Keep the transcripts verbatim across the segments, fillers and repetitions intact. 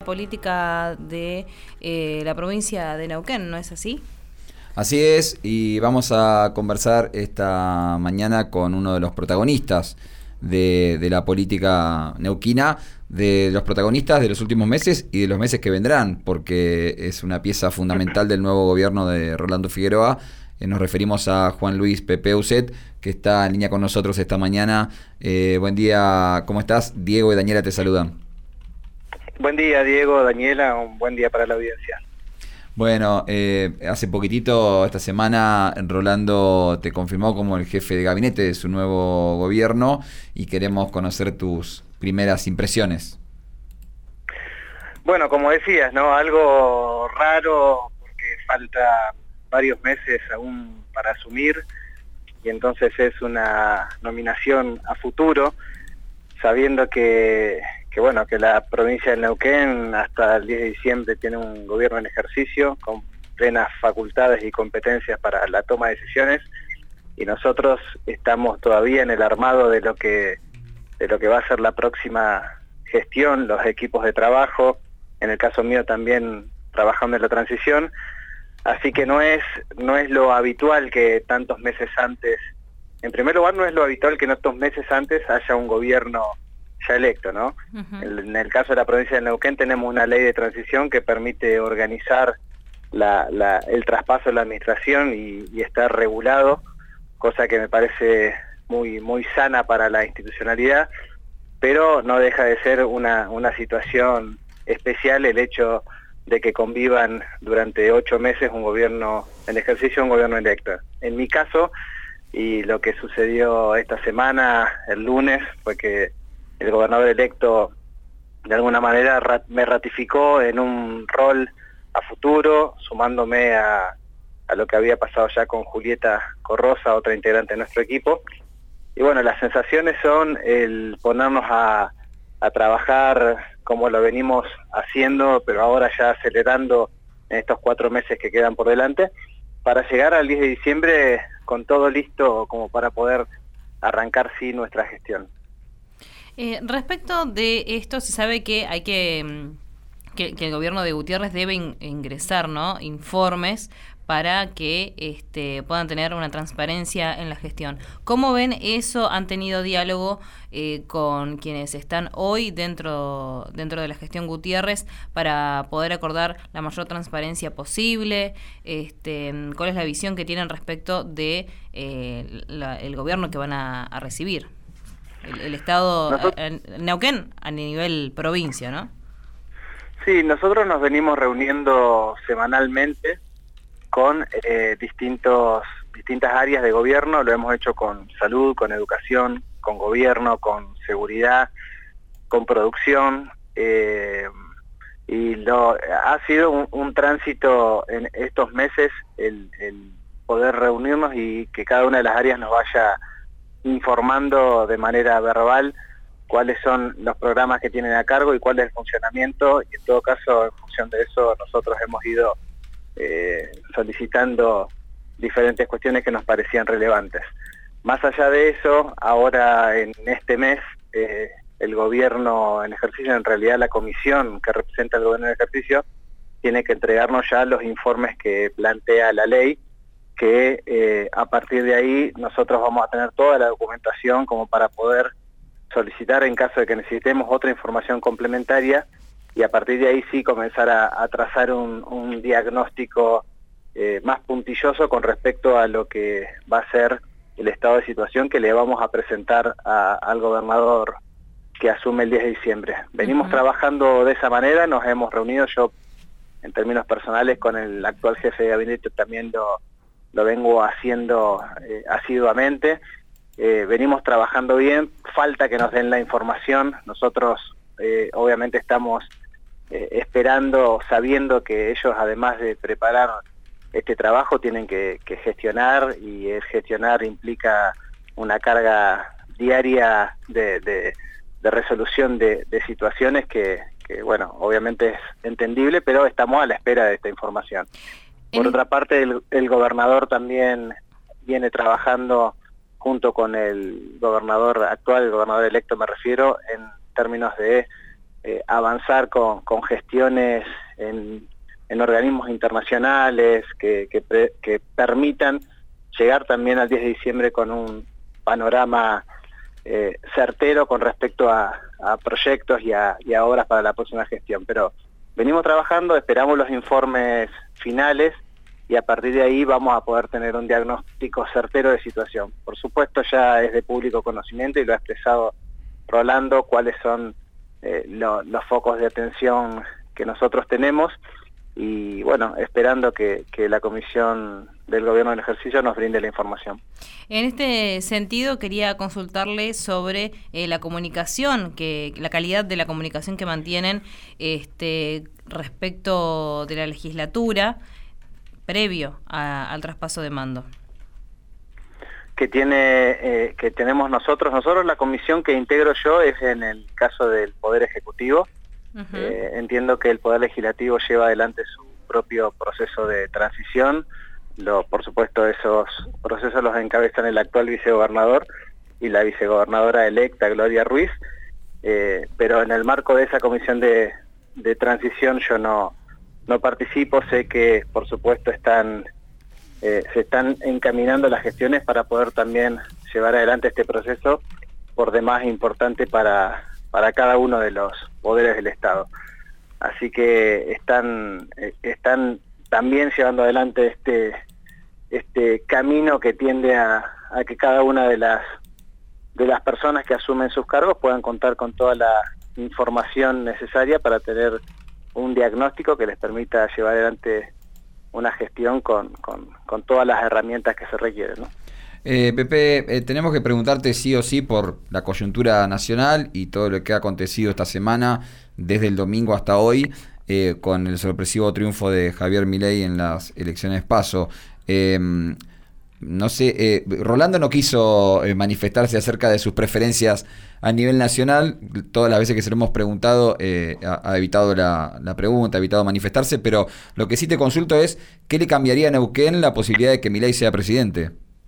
política de eh, la provincia de Neuquén, ¿no es así? Así es, y vamos a conversar esta mañana con uno de los protagonistas de, de la política neuquina, de los protagonistas de los últimos meses y de los meses que vendrán, porque es una pieza fundamental del nuevo gobierno de Rolando Figueroa. Eh, nos referimos a Juan Luis Pepe Ucet, que está en línea con nosotros esta mañana. Eh, buen día, ¿cómo estás? Diego y Daniela te saludan. Buen día, Diego, Daniela, un buen día para la audiencia. Bueno, eh, hace poquitito, esta semana, Rolando te confirmó como el jefe de gabinete de su nuevo gobierno y queremos conocer tus primeras impresiones. Bueno, como decías, ¿no? Algo raro porque falta varios meses aún para asumir y entonces es una nominación a futuro, sabiendo que... que bueno, que la provincia de Neuquén hasta el diez de diciembre tiene un gobierno en ejercicio con plenas facultades y competencias para la toma de decisiones y nosotros estamos todavía en el armado de lo que de lo que va a ser la próxima gestión, los equipos de trabajo, en el caso mío también trabajando en la transición, así que no es no es lo habitual que tantos meses antes, en primer lugar no es lo habitual que en estos meses antes haya un gobierno ya electo, ¿no? Uh-huh. En el caso de la provincia de Neuquén tenemos una ley de transición que permite organizar la, la, el traspaso de la administración y, y está regulado, cosa que me parece muy, muy sana para la institucionalidad, pero no deja de ser una, una situación especial el hecho de que convivan durante ocho meses un gobierno en ejercicio y un gobierno electo. En mi caso, y lo que sucedió esta semana, el lunes, fue que el gobernador electo de alguna manera rat, me ratificó en un rol a futuro, sumándome a, a lo que había pasado ya con Julieta Corrosa, otra integrante de nuestro equipo. Y bueno, las sensaciones son el ponernos a, a trabajar como lo venimos haciendo, pero ahora ya acelerando en estos cuatro meses que quedan por delante, para llegar al diez de diciembre con todo listo como para poder arrancar sí nuestra gestión. Eh, respecto de esto, se sabe que hay que, que, que el gobierno de Gutiérrez debe in, ingresar, ¿no?, informes para que este, puedan tener una transparencia en la gestión. ¿Cómo ven eso? ¿Han tenido diálogo eh, con quienes están hoy dentro, dentro de la gestión Gutiérrez para poder acordar la mayor transparencia posible? Este, ¿Cuál es la visión que tienen respecto de eh, la, el gobierno que van a, a recibir? El, el Estado, nosotros, a, a Neuquén a nivel provincia, ¿no? Sí, nosotros nos venimos reuniendo semanalmente con eh, distintos, distintas áreas de gobierno, lo hemos hecho con salud, con educación, con gobierno, con seguridad, con producción, eh, y lo, ha sido un, un tránsito en estos meses el, el poder reunirnos y que cada una de las áreas nos vaya informando de manera verbal cuáles son los programas que tienen a cargo y cuál es el funcionamiento, y en todo caso, en función de eso, nosotros hemos ido eh, solicitando diferentes cuestiones que nos parecían relevantes. Más allá de eso, ahora en este mes, eh, el gobierno en ejercicio, en realidad la comisión que representa al gobierno en ejercicio, tiene que entregarnos ya los informes que plantea la ley, que eh, a partir de ahí nosotros vamos a tener toda la documentación como para poder solicitar en caso de que necesitemos otra información complementaria y a partir de ahí sí comenzar a, a trazar un, un diagnóstico eh, más puntilloso con respecto a lo que va a ser el estado de situación que le vamos a presentar a, al gobernador que asume el diez de diciembre. Venimos uh-huh. trabajando de esa manera, nos hemos reunido, yo en términos personales con el actual jefe de gabinete también lo lo vengo haciendo eh, asiduamente, eh, venimos trabajando bien, falta que nos den la información, nosotros eh, obviamente estamos eh, esperando, sabiendo que ellos además de preparar este trabajo tienen que, que gestionar, y el gestionar implica una carga diaria de, de, de resolución de, de situaciones que, que, bueno, obviamente es entendible, pero estamos a la espera de esta información. Por otra parte, el, el gobernador también viene trabajando junto con el gobernador actual, el gobernador electo me refiero, en términos de eh, avanzar con, con gestiones en, en organismos internacionales que, que, pre, que permitan llegar también al diez de diciembre con un panorama eh, certero con respecto a, a proyectos y a, y a obras para la próxima gestión. Pero venimos trabajando, esperamos los informes finales y a partir de ahí vamos a poder tener un diagnóstico certero de situación. Por supuesto ya es de público conocimiento y lo ha expresado Rolando cuáles son eh, lo, los focos de atención que nosotros tenemos y bueno, esperando que, que la Comisión del Gobierno del Ejercicio nos brinde la información. En este sentido quería consultarle sobre eh, la comunicación, que la calidad de la comunicación que mantienen este respecto de la legislatura previo a, al traspaso de mando. Que tiene eh, que tenemos nosotros, nosotros la comisión que integro yo es en el caso del Poder Ejecutivo. Uh-huh. eh, entiendo que el Poder Legislativo lleva adelante su propio proceso de transición. Lo, por supuesto, esos procesos los encabezan el actual vicegobernador y la vicegobernadora electa, Gloria Ruiz, eh, pero en el marco de esa comisión de, de transición yo no, no participo. Sé que, por supuesto, están eh, se están encaminando las gestiones para poder también llevar adelante este proceso, por demás importante para, para cada uno de los poderes del Estado. Así que están, eh, están también llevando adelante este, este camino que tiende a, a que cada una de las, de las personas que asumen sus cargos puedan contar con toda la información necesaria para tener un diagnóstico que les permita llevar adelante una gestión con, con, con todas las herramientas que se requieren, ¿no? Eh, Pepe, eh, tenemos que preguntarte sí o sí por la coyuntura nacional y todo lo que ha acontecido esta semana, desde el domingo hasta hoy, eh, con el sorpresivo triunfo de Javier Milei en las elecciones PASO. Eh, no sé, eh, Rolando no quiso eh, manifestarse acerca de sus preferencias a nivel nacional. Todas las veces que se lo hemos preguntado eh, ha, ha evitado la, la pregunta, ha evitado manifestarse, pero lo que sí te consulto es, ¿qué le cambiaría a Neuquén la posibilidad de que Milei sea presidente?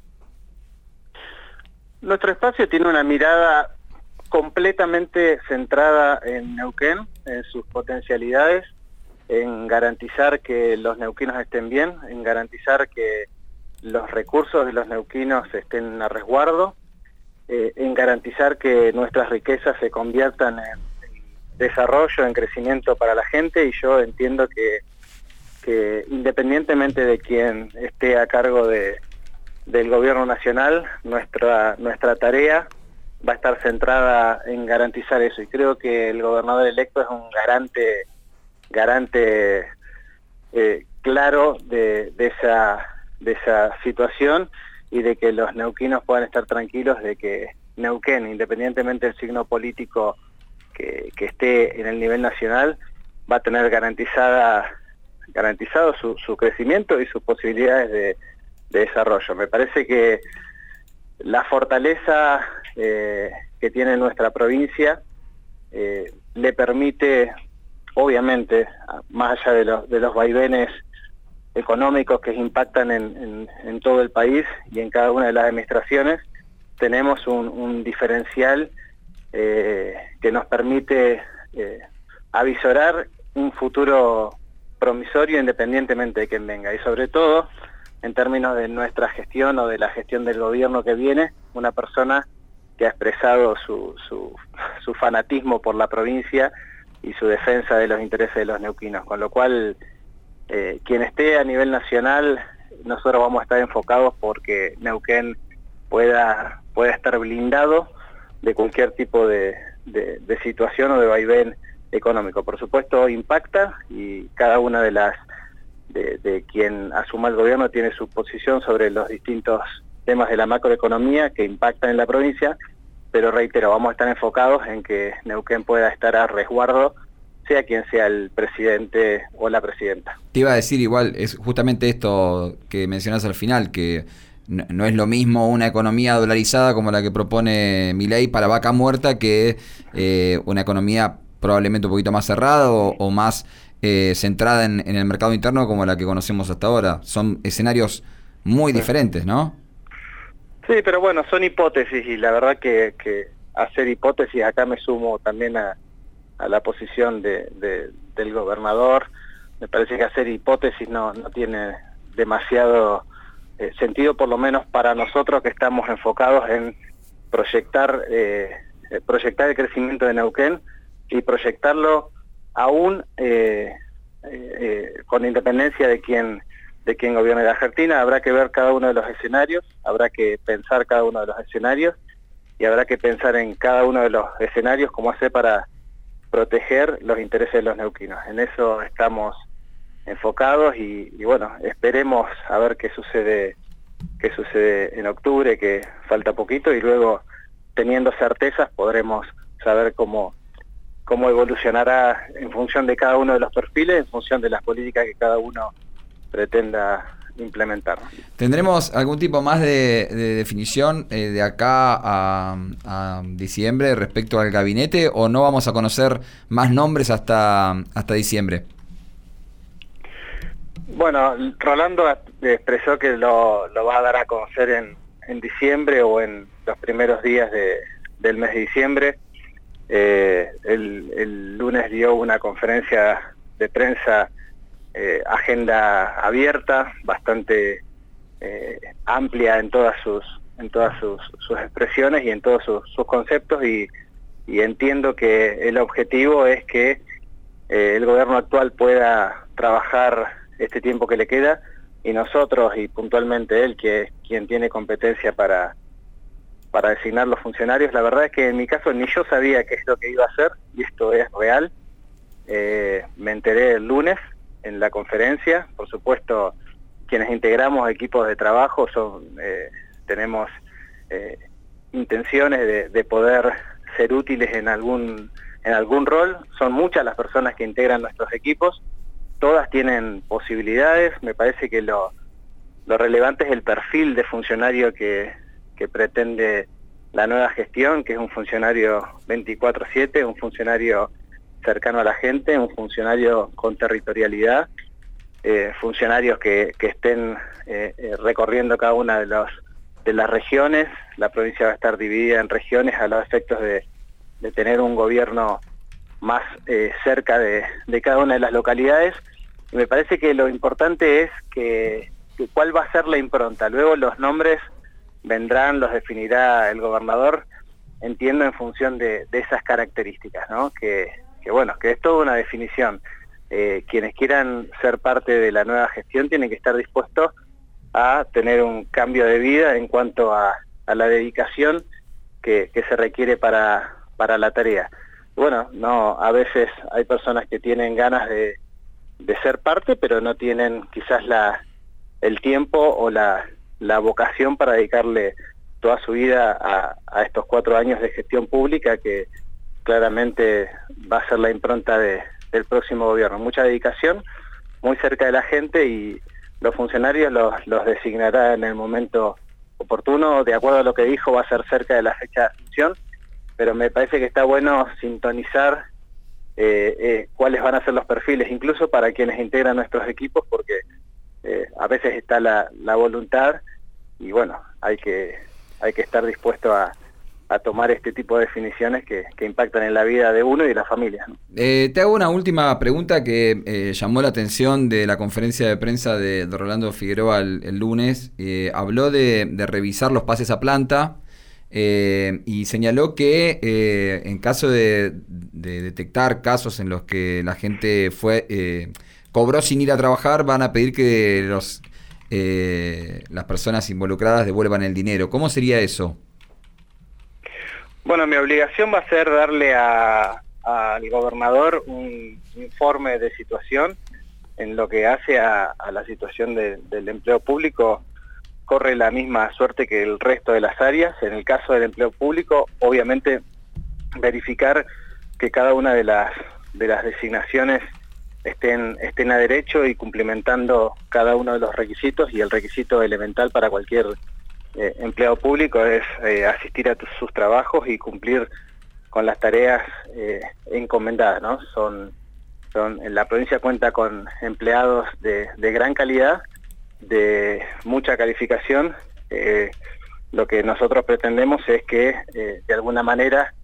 Nuestro espacio tiene una mirada completamente centrada en Neuquén, en sus potencialidades, en garantizar que los neuquinos estén bien, en garantizar que los recursos de los neuquinos estén a resguardo, eh, en garantizar que nuestras riquezas se conviertan en, en desarrollo, en crecimiento para la gente, y yo entiendo que, que independientemente de quien esté a cargo de del gobierno nacional, nuestra nuestra tarea va a estar centrada en garantizar eso, y creo que el gobernador electo es un garante garante eh, claro de, de esa de esa situación, y de que los neuquinos puedan estar tranquilos de que Neuquén, independientemente del signo político que, que esté en el nivel nacional, va a tener garantizada garantizado su, su crecimiento y sus posibilidades de de desarrollo. Me parece que la fortaleza eh, que tiene nuestra provincia eh, le permite, obviamente, más allá de los, de los vaivenes económicos que impactan en, en, en todo el país y en cada una de las administraciones, tenemos un, un diferencial eh, que nos permite eh, avisorar un futuro promisorio independientemente de quién venga, y sobre todo en términos de nuestra gestión o de la gestión del gobierno que viene, una persona que ha expresado su, su, su fanatismo por la provincia y su defensa de los intereses de los neuquinos, con lo cual eh, quien esté a nivel nacional, nosotros vamos a estar enfocados porque Neuquén pueda, pueda estar blindado de cualquier tipo de, de, de situación o de vaivén económico. Por supuesto impacta, y cada una de las De, de quien asuma el gobierno tiene su posición sobre los distintos temas de la macroeconomía que impactan en la provincia, pero reitero, vamos a estar enfocados en que Neuquén pueda estar a resguardo, sea quien sea el presidente o la presidenta. Te iba a decir igual, es justamente esto que mencionás al final, que no, no es lo mismo una economía dolarizada como la que propone Milei para vaca muerta que eh, una economía probablemente un poquito más cerrada o, o más Eh, centrada en, en el mercado interno como la que conocemos hasta ahora. Son escenarios muy sí. diferentes, ¿no? Sí, pero bueno, son hipótesis, y la verdad que, que hacer hipótesis, acá me sumo también a, a la posición de, de, del gobernador. Me parece que hacer hipótesis no, no tiene demasiado eh, sentido, por lo menos para nosotros que estamos enfocados en proyectar, eh, proyectar el crecimiento de Neuquén y proyectarlo aún eh, eh, con independencia de quién, de quién gobierne la Argentina. Habrá que ver cada uno de los escenarios, habrá que pensar cada uno de los escenarios y habrá que pensar en cada uno de los escenarios cómo hacer para proteger los intereses de los neuquinos. En eso estamos enfocados y, y bueno, esperemos a ver qué sucede, qué sucede en octubre, que falta poquito, y luego, teniendo certezas, podremos saber cómo, cómo evolucionará en función de cada uno de los perfiles, en función de las políticas que cada uno pretenda implementar. ¿Tendremos algún tipo más de, de definición eh, de acá a, a diciembre respecto al gabinete, o no vamos a conocer más nombres hasta, hasta diciembre? Bueno, Rolando expresó que lo, lo va a dar a conocer en, en diciembre o en los primeros días de, del mes de diciembre. Eh, el, el lunes dio una conferencia de prensa, eh, agenda abierta, bastante eh, amplia en todas sus en todas sus, sus expresiones y en todos sus, sus conceptos, y, y entiendo que el objetivo es que eh, el gobierno actual pueda trabajar este tiempo que le queda, y nosotros, y puntualmente él, que es quien tiene competencia para, para designar los funcionarios. La verdad es que en mi caso ni yo sabía qué es lo que iba a hacer, y esto es real. Eh, me enteré el lunes en la conferencia. Por supuesto, quienes integramos equipos de trabajo son, eh, tenemos eh, intenciones de, de poder ser útiles en algún, en algún rol. Son muchas las personas que integran nuestros equipos. Todas tienen posibilidades. Me parece que lo, lo relevante es el perfil de funcionario que, que pretende la nueva gestión, que es un funcionario veinticuatro siete, un funcionario cercano a la gente, un funcionario con territorialidad, eh, funcionarios que, que estén eh, eh, recorriendo cada una de, los, de las regiones. La provincia va a estar dividida en regiones a los efectos de, de tener un gobierno más eh, cerca de, de cada una de las localidades. Y me parece que lo importante es que, que cuál va a ser la impronta. Luego los nombres vendrán, los definirá el gobernador, entiendo, en función de, de esas características, ¿no? Que, que bueno, que es toda una definición. Eh, quienes quieran ser parte de la nueva gestión tienen que estar dispuestos a tener un cambio de vida en cuanto a, a la dedicación que, que se requiere para, para la tarea. Bueno, no, a veces hay personas que tienen ganas de, de ser parte, pero no tienen quizás la, el tiempo o la, la vocación para dedicarle toda su vida a, a estos cuatro años de gestión pública, que claramente va a ser la impronta de, del próximo gobierno. Mucha dedicación, muy cerca de la gente, y los funcionarios los, los designará en el momento oportuno. De acuerdo a lo que dijo, va a ser cerca de la fecha de asunción, pero me parece que está bueno sintonizar eh, eh, cuáles van a ser los perfiles, incluso para quienes integran nuestros equipos, porque eh, a veces está la, la voluntad, y bueno, hay que, hay que estar dispuesto a, a tomar este tipo de definiciones que, que impactan en la vida de uno y de la familia, ¿no? Eh, te hago una última pregunta que eh, llamó la atención de la conferencia de prensa de, de Rolando Figueroa el, el lunes. Eh, habló de, de revisar los pases a planta. Eh, y señaló que eh, en caso de, de detectar casos en los que la gente fue eh, cobró sin ir a trabajar, van a pedir que los eh, las personas involucradas devuelvan el dinero. ¿Cómo sería eso? Bueno, mi obligación va a ser darle a, al gobernador un informe de situación en lo que hace a, a la situación de, del empleo público. Corre la misma suerte que el resto de las áreas. En el caso del empleo público, obviamente verificar que cada una de las de las designaciones estén estén a derecho y cumplimentando cada uno de los requisitos, y el requisito elemental para cualquier eh, empleado público es eh, asistir a sus trabajos y cumplir con las tareas eh, encomendadas, ¿no? Son, son, la provincia cuenta con empleados de, de gran calidad, de mucha calificación. Eh, lo que nosotros pretendemos es que eh, de alguna manera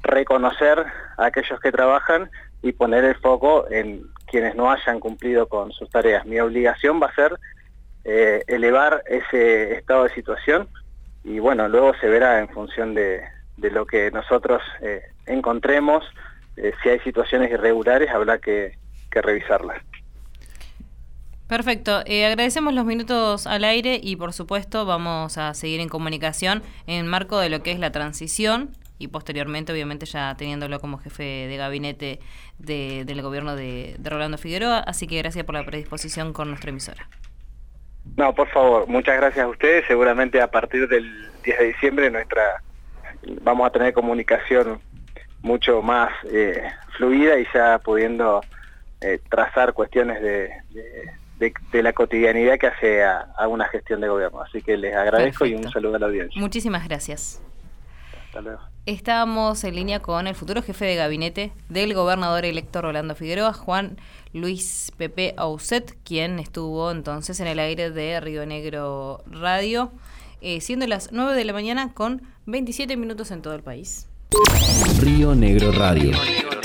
reconocer a aquellos que trabajan y poner el foco en quienes no hayan cumplido con sus tareas. Mi obligación va a ser eh, elevar ese estado de situación y bueno, luego se verá en función de, de lo que nosotros eh, encontremos. Eh, si hay situaciones irregulares habrá que, que revisarlas. Perfecto, eh, agradecemos los minutos al aire y por supuesto vamos a seguir en comunicación en marco de lo que es la transición y posteriormente obviamente ya teniéndolo como jefe de gabinete de, del gobierno de, de Rolando Figueroa, así que gracias por la predisposición con nuestra emisora. No, por favor, muchas gracias a ustedes. Seguramente a partir del diez de diciembre nuestra vamos a tener comunicación mucho más eh, fluida y ya pudiendo eh, trazar cuestiones de, de, de, de la cotidianidad que hace a, a una gestión de gobierno. Así que les agradezco. Perfecto. Y un saludo a la audiencia. Muchísimas gracias. Hasta luego. Estábamos en línea con el futuro jefe de gabinete del gobernador electo Rolando Figueroa, Juan Luis Pepe Auset, quien estuvo entonces en el aire de Río Negro Radio, eh, siendo las nueve de la mañana con veintisiete minutos en todo el país. Río Negro Radio.